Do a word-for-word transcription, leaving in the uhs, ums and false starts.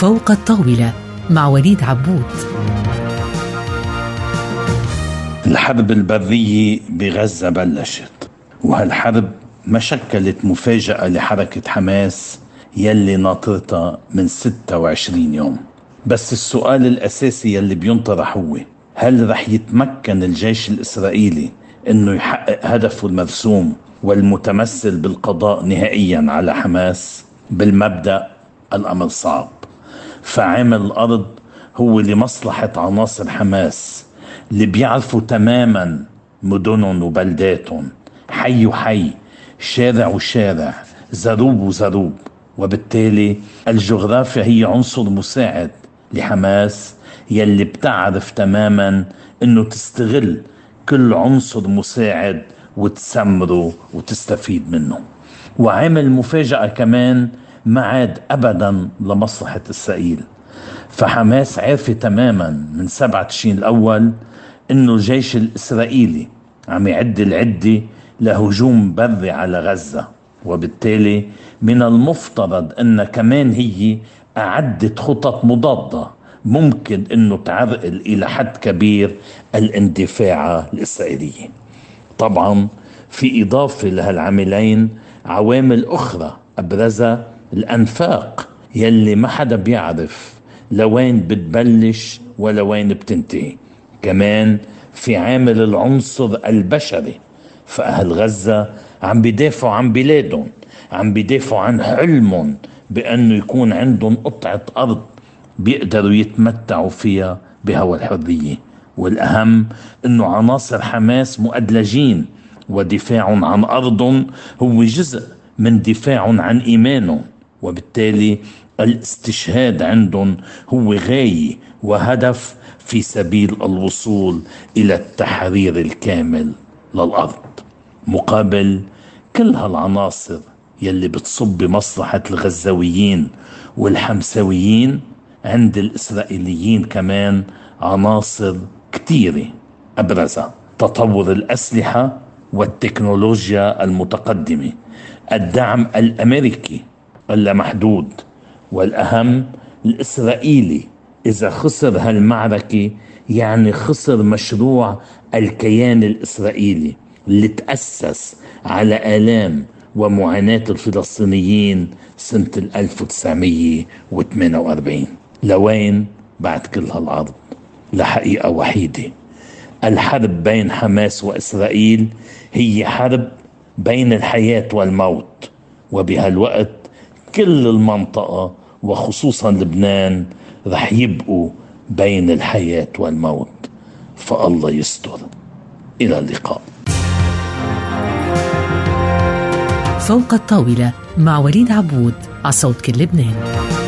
فوق الطاولة مع وليد عبود. الحرب البرية بغزة بلشت، وهالحرب ما شكلت مفاجأة لحركة حماس يلي ناطرتها من ستة وعشرين يوم. بس السؤال الأساسي يلي بينطرح هو: هل رح يتمكن الجيش الإسرائيلي إنه يحقق هدفه المرسوم والمتمثل بالقضاء نهائيا على حماس؟ بالمبدأ الأمر صعب، فعامل الأرض هو لمصلحة عناصر حماس اللي بيعرفوا تماما مدنهم وبلداتهم، حي وحي، شارع وشارع، زروب وزروب. وبالتالي الجغرافيا هي عنصر مساعد لحماس يلي بتعرف تماما انه تستغل كل عنصر مساعد وتسمره وتستفيد منه. وعامل مفاجأة كمان ما عاد ابدا لمصلحة اسرائيل، فحماس عارفة تماما من سبعة تشرين الاول انه الجيش الاسرائيلي عم يعد العدة لهجوم بري على غزة، وبالتالي من المفترض ان كمان هي اعدت خطط مضادة ممكن انه تعرقل الى حد كبير الاندفاع الاسرائيلي. طبعا في اضافة لهالعاملين عوامل اخرى ابرزها الانفاق يلي ما حدا بيعرف لوين بتبلش ولا وين بتنتهي. كمان في عامل العنصر البشري، فأهل غزة عم بيدافعوا عن بلادهم، عم بيدافعوا عن حلمهم بأنه يكون عندهم قطعة أرض بيقدروا يتمتعوا فيها بهوى الحرية. والأهم أنه عناصر حماس مؤدلجين، ودفاعهم عن أرضهم هو جزء من دفاعهم عن إيمانهم، وبالتالي الاستشهاد عندهم هو غاية وهدف في سبيل الوصول إلى التحرير الكامل للأرض. مقابل كل هالعناصر يلي بتصب بمصلحة الغزاويين والحمساويين، عند الإسرائيليين كمان عناصر كتيرة أبرزها تطور الأسلحة والتكنولوجيا المتقدمة، الدعم الأمريكي اللامحدود، والأهم الإسرائيلي إذا خسر هالمعركة يعني خسر مشروع الكيان الإسرائيلي اللي تأسس على آلام ومعاناة الفلسطينيين سنة ألف وتسعمية وثمانية وأربعين. لوين بعد كل هالعرض؟ لحقيقة وحيدة: الحرب بين حماس وإسرائيل هي حرب بين الحياة والموت، وبهالوقت كل المنطقة وخصوصا لبنان رح يبقوا بين الحياة والموت. فالله يستر. إلى اللقاء. فوق الطاولة مع وليد عبود على صوت كل لبنان.